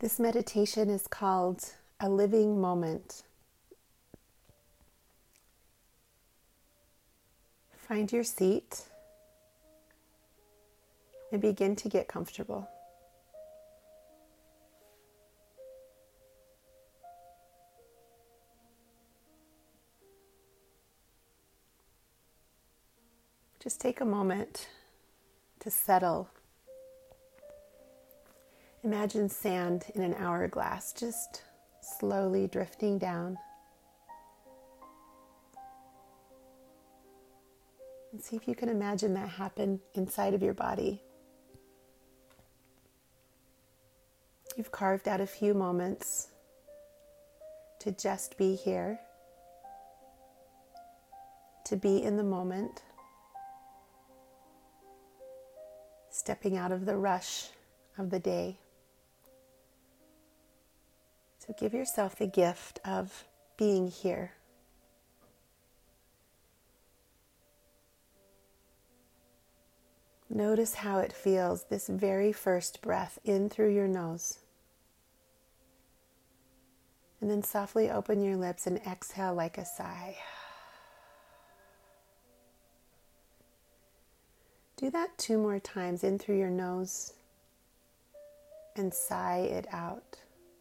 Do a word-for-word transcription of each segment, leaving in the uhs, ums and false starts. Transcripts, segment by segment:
This meditation is called A Living Moment. Find your seat and begin to get comfortable. Just take a moment to settle. Imagine sand in an hourglass, just slowly drifting down. And see if you can imagine that happen inside of your body. You've carved out a few moments to just be here, to be in the moment, stepping out of the rush of the day. So give yourself the gift of being here. Notice how it feels, this very first breath in through your nose. And then softly open your lips and exhale like a sigh. Do that two more times, in through your nose and sigh it out.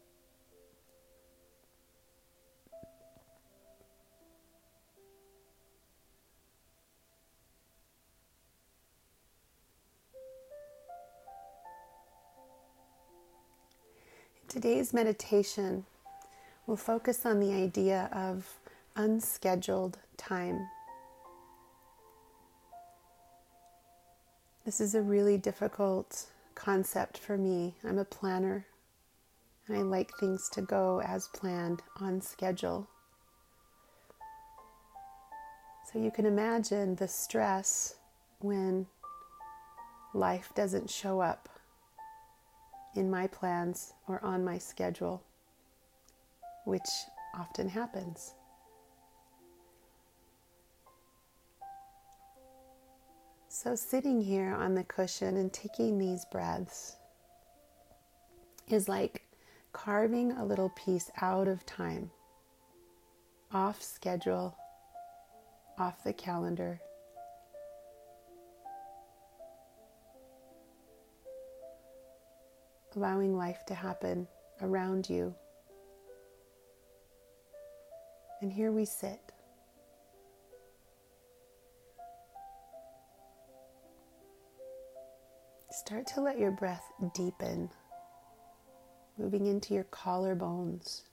Today's meditation will focus on the idea of unscheduled time. This is a really difficult concept for me. I'm a planner, and I like things to go as planned, on schedule. So you can imagine the stress when life doesn't show up in my plans or on my schedule, which often happens. So sitting here on the cushion and taking these breaths is like carving a little piece out of time, off schedule, off the calendar. Allowing life to happen around you. And here we sit. Start to let your breath deepen, moving into your collarbones,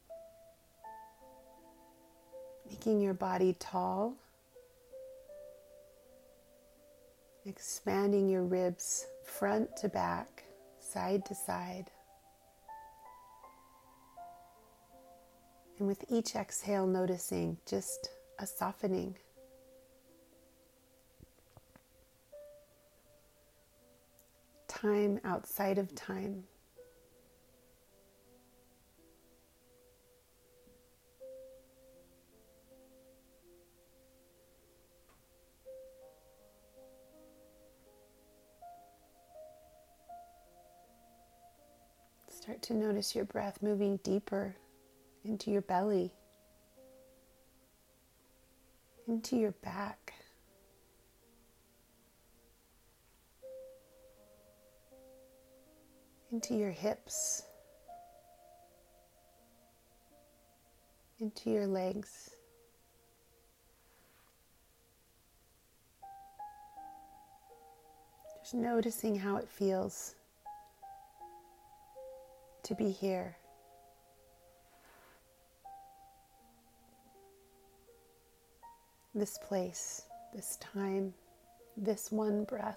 making your body tall, expanding your ribs front to back, side to side. And with each exhale, noticing just a softening. Time outside of time. Start to notice your breath moving deeper into your belly, into your back, into your hips, into your legs. Just noticing how it feels to be here. This place, this time, this one breath.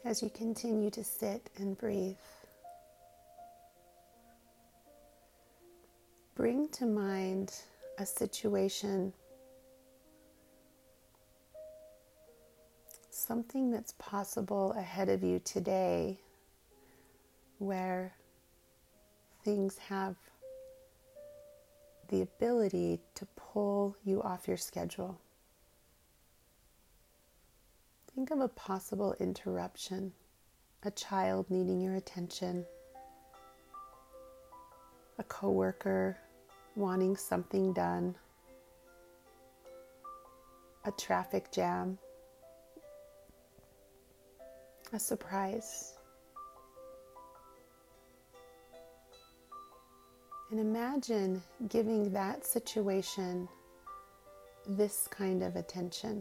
As you continue to sit and breathe, bring to mind a situation, something that's possible ahead of you today where things have the ability to pull you off your schedule. Think of a possible interruption, a child needing your attention, a coworker wanting something done, a traffic jam, a surprise. And imagine giving that situation this kind of attention.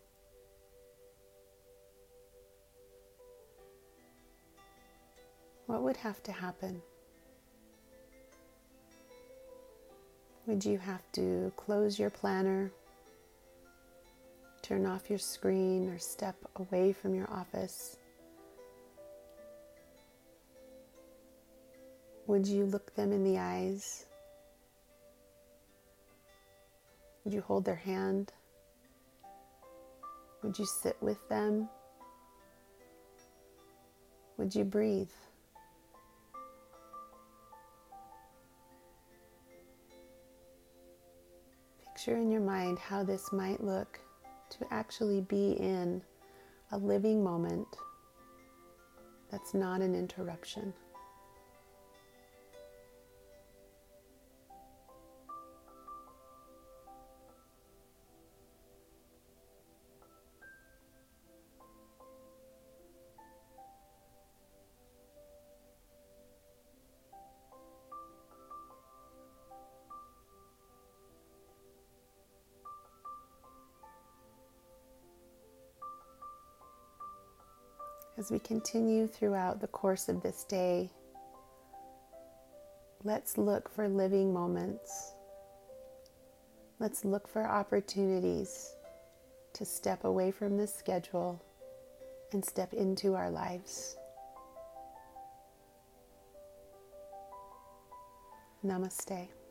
What would have to happen? Would you have to close your planner, turn off your screen, or step away from your office? Would you look them in the eyes? Would you hold their hand? Would you sit with them? Would you breathe? Picture in your mind how this might look to actually be in a living moment that's not an interruption. As we continue throughout the course of this day, let's look for living moments. Let's look for opportunities to step away from this schedule and step into our lives. Namaste.